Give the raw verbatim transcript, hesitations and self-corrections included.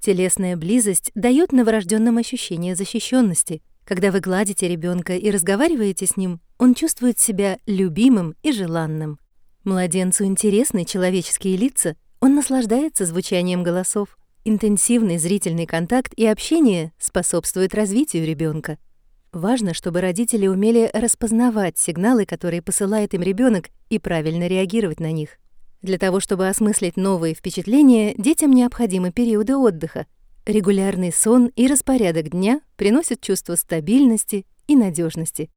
Телесная близость даёт новорождённым ощущение защищённости. Когда вы гладите ребёнка и разговариваете с ним, он чувствует себя любимым и желанным. Младенцу интересны человеческие лица, он наслаждается звучанием голосов. Интенсивный зрительный контакт и общение способствуют развитию ребёнка. Важно, чтобы родители умели распознавать сигналы, которые посылает им ребёнок, и правильно реагировать на них. Для того, чтобы осмыслить новые впечатления, детям необходимы периоды отдыха. Регулярный сон и распорядок дня приносят чувство стабильности и надежности.